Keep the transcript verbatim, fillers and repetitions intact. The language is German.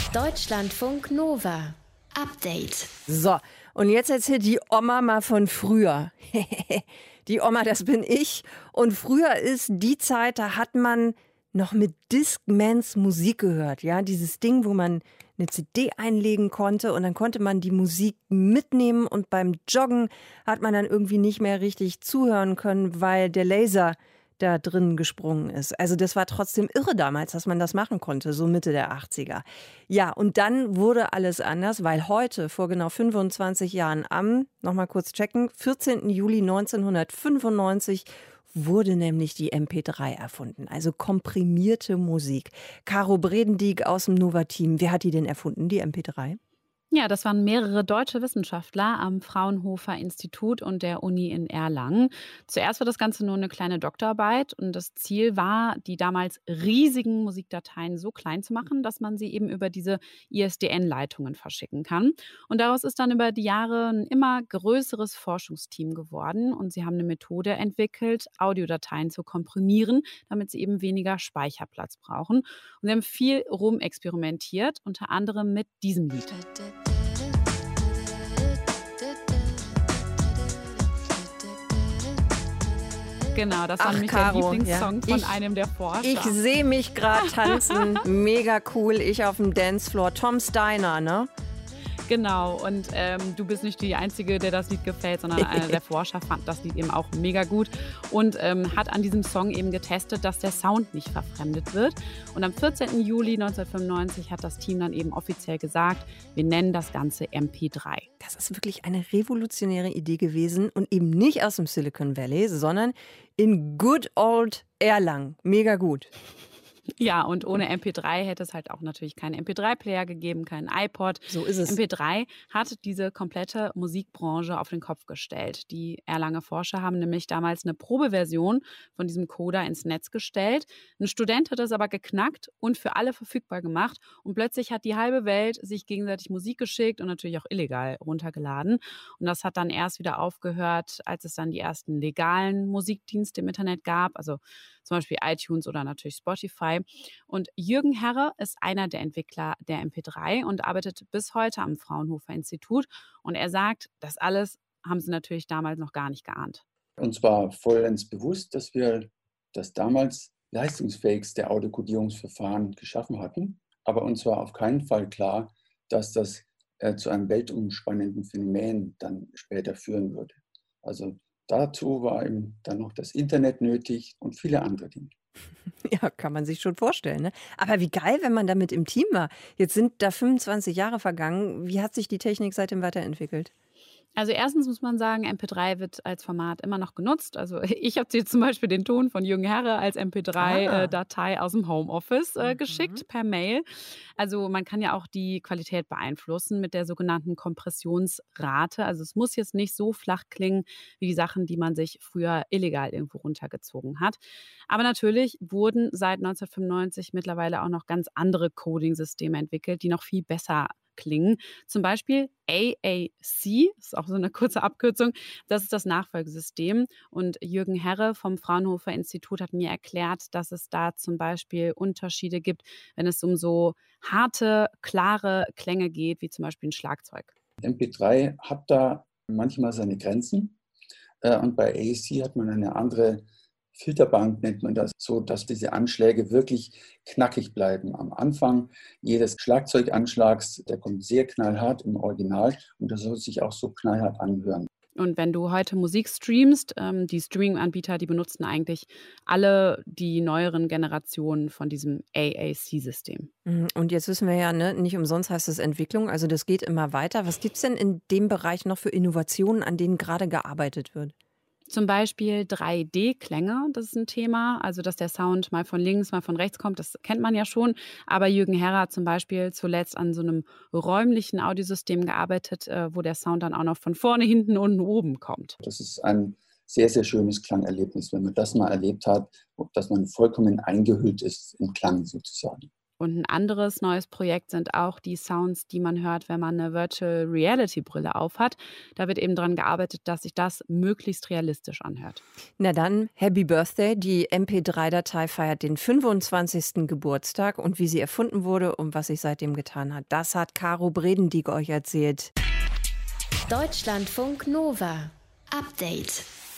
Deutschlandfunk Nova. Update. So, und jetzt erzählt die Oma mal von früher. Die Oma, das bin ich. Und früher ist die Zeit, da hat man noch mit Discmans Musik gehört. Ja, dieses Ding, wo man eine C D einlegen konnte und dann konnte man die Musik mitnehmen und beim Joggen hat man dann irgendwie nicht mehr richtig zuhören können, weil der Laser da drin gesprungen ist. Also das war trotzdem irre damals, dass man das machen konnte, so Mitte der achtziger. Ja, und dann wurde alles anders, weil heute, vor genau fünfundzwanzig Jahren, am, nochmal kurz checken, vierzehnten Juli neunzehnhundertfünfundneunzig wurde nämlich die M P drei erfunden, also komprimierte Musik. Caro Bredendieck aus dem Nova-Team, wer hat die denn erfunden, die M P drei? Ja, das waren mehrere deutsche Wissenschaftler am Fraunhofer Institut und der Uni in Erlangen. Zuerst war das Ganze nur eine kleine Doktorarbeit und das Ziel war, die damals riesigen Musikdateien so klein zu machen, dass man sie eben über diese I S D N-Leitungen verschicken kann. Und daraus ist dann über die Jahre ein immer größeres Forschungsteam geworden und sie haben eine Methode entwickelt, Audiodateien zu komprimieren, damit sie eben weniger Speicherplatz brauchen. Und sie haben viel rumexperimentiert, unter anderem mit diesem Lied. Genau, das war Ach, nämlich Caro, der Lieblingssong ja. von Ich- einem der Forscher. Ich sehe mich gerade tanzen, mega cool, ich auf dem Dancefloor. Tom Steiner, ne? Genau, und ähm, du bist nicht die Einzige, der das Lied gefällt, sondern einer der Forscher fand das Lied eben auch mega gut und ähm, hat an diesem Song eben getestet, dass der Sound nicht verfremdet wird. Und am vierzehnten Juli neunzehnhundertfünfundneunzig hat das Team dann eben offiziell gesagt, wir nennen das Ganze M P drei. Das ist wirklich eine revolutionäre Idee gewesen und eben nicht aus dem Silicon Valley, sondern in good old Erlangen. Mega gut. Ja, und ohne M P drei hätte es halt auch natürlich keinen M P drei Player gegeben, keinen iPod. So ist es. M P drei hat diese komplette Musikbranche auf den Kopf gestellt. Die Erlanger Forscher haben nämlich damals eine Probeversion von diesem Coder ins Netz gestellt. Ein Student hat das aber geknackt und für alle verfügbar gemacht. Und plötzlich hat die halbe Welt sich gegenseitig Musik geschickt und natürlich auch illegal runtergeladen. Und das hat dann erst wieder aufgehört, als es dann die ersten legalen Musikdienste im Internet gab, also zum Beispiel iTunes oder natürlich Spotify. Und Jürgen Herre ist einer der Entwickler der M P drei und arbeitet bis heute am Fraunhofer Institut. Und er sagt, das alles haben sie natürlich damals noch gar nicht geahnt. Uns war vollends bewusst, dass wir das damals leistungsfähigste Autokodierungsverfahren geschaffen hatten. Aber uns war auf keinen Fall klar, dass das äh, zu einem weltumspannenden Phänomen dann später führen würde. Also dazu war eben dann noch das Internet nötig und viele andere Dinge. Ja, kann man sich schon vorstellen. Ne? Aber wie geil, wenn man damit im Team war. Jetzt sind da fünfundzwanzig Jahre vergangen. Wie hat sich die Technik seitdem weiterentwickelt? Also erstens muss man sagen, M P drei wird als Format immer noch genutzt. Also ich habe dir zum Beispiel den Ton von Jürgen Herre als M P drei Datei Ah. aus dem Homeoffice äh, Mhm. geschickt per Mail. Also man kann ja auch die Qualität beeinflussen mit der sogenannten Kompressionsrate. Also es muss jetzt nicht so flach klingen wie die Sachen, die man sich früher illegal irgendwo runtergezogen hat. Aber natürlich wurden seit neunzehnhundertfünfundneunzig mittlerweile auch noch ganz andere Coding-Systeme entwickelt, die noch viel besser klingen. Zum Beispiel A A C, ist auch so eine kurze Abkürzung, das ist das Nachfolgesystem. Und Jürgen Herre vom Fraunhofer Institut hat mir erklärt, dass es da zum Beispiel Unterschiede gibt, wenn es um so harte, klare Klänge geht, wie zum Beispiel ein Schlagzeug. M P drei hat da manchmal seine Grenzen äh, und bei A A C hat man eine andere Filterbank, nennt man das, so dass diese Anschläge wirklich knackig bleiben. Am Anfang jedes Schlagzeuganschlags, der kommt sehr knallhart im Original und das soll sich auch so knallhart anhören. Und wenn du heute Musik streamst, ähm, die Streaming-Anbieter, die benutzen eigentlich alle die neueren Generationen von diesem A A C-System. Mhm. Und jetzt wissen wir ja, ne, nicht umsonst heißt es Entwicklung, also das geht immer weiter. Was gibt es denn in dem Bereich noch für Innovationen, an denen gerade gearbeitet wird? Zum Beispiel drei D-Klänge, das ist ein Thema. Also, dass der Sound mal von links, mal von rechts kommt, das kennt man ja schon. Aber Jürgen Herre hat zum Beispiel zuletzt an so einem räumlichen Audiosystem gearbeitet, äh, wo der Sound dann auch noch von vorne, hinten, unten, oben kommt. Das ist ein sehr, sehr schönes Klangerlebnis, wenn man das mal erlebt hat, dass man vollkommen eingehüllt ist im Klang sozusagen. Und ein anderes neues Projekt sind auch die Sounds, die man hört, wenn man eine Virtual Reality Brille aufhat. Da wird eben daran gearbeitet, dass sich das möglichst realistisch anhört. Na dann, Happy Birthday. Die M P drei Datei feiert den fünfundzwanzigsten Geburtstag. Und wie sie erfunden wurde und was sich seitdem getan hat, das hat Caro Bredendieck euch erzählt. Deutschlandfunk Nova. Update.